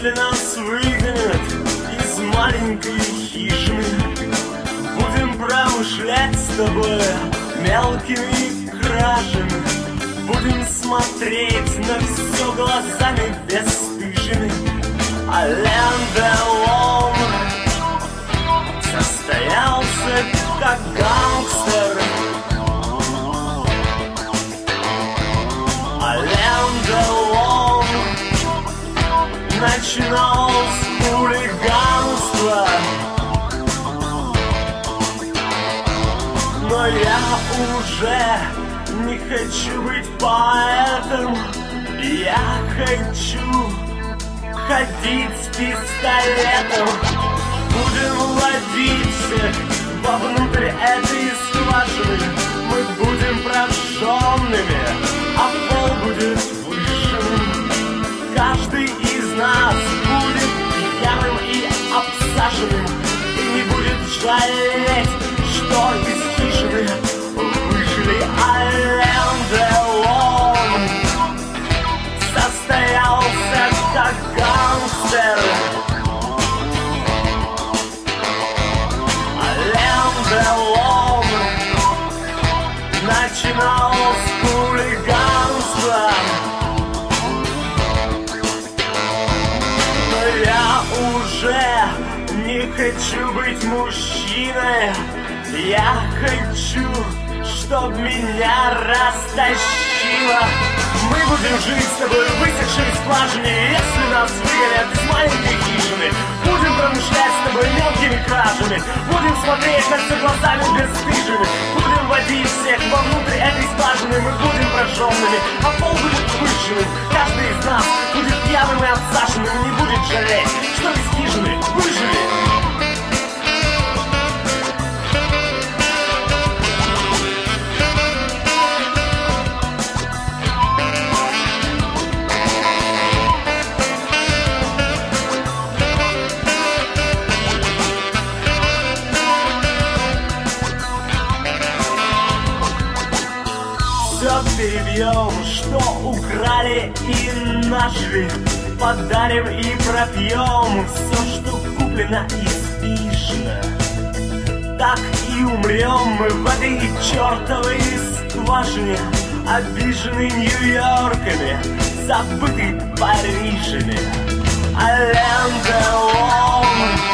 Если нас выгонят из маленькой хижины, будем промышлять с тобой мелкими кражами. Будем смотреть на все глазами бесстыжими. Ален Делон состоялся как гангстер. Ален Делон начинал с хулиганства, но я уже не хочу быть поэтом. Я хочу ходить с пистолетом. Будем ловить всех вовнутрь этой скважины. Мы будем прожженными, а пол будет выжженным. Каждый из нас будет пьяным и обсаженным, и не будет жалеть, что из хижины выжили. Ален Делон состоялся как гангстер. Ален Делон начинал с хулиганства, но я уже не хочу быть мужчиной. Я хочу, чтоб меня растащило. Мы будем жить с тобой в высохшей скважине. Если нас выгонят из маленькой хижины, будем промышлять с тобой мелкими кражами. Будем смотреть на все глазами бесстыжими. Будем водить всех вовнутрь этой скважины. Мы будем прожженными, а пол будет выжженным. Каждый из нас будет пьяным и обсаженным, и не будет жалеть, что из хижины выжили. Все перебьем, что украли и нажили. Подарим и пропьем все, что куплено и спишно. Так и умрем мы в этой чертовой скважине, обиженный Нью-Йорками, забытый Парижами. Ален Делон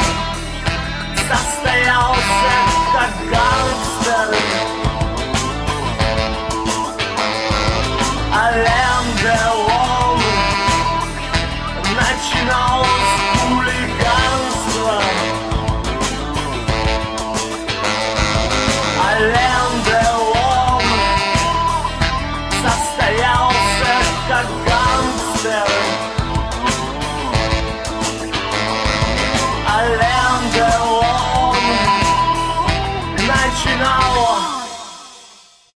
состоялся как гангстер. Ален Делон начинал с хулиганства. Ален Делон состоялся как гангстер. Ален Делон начинал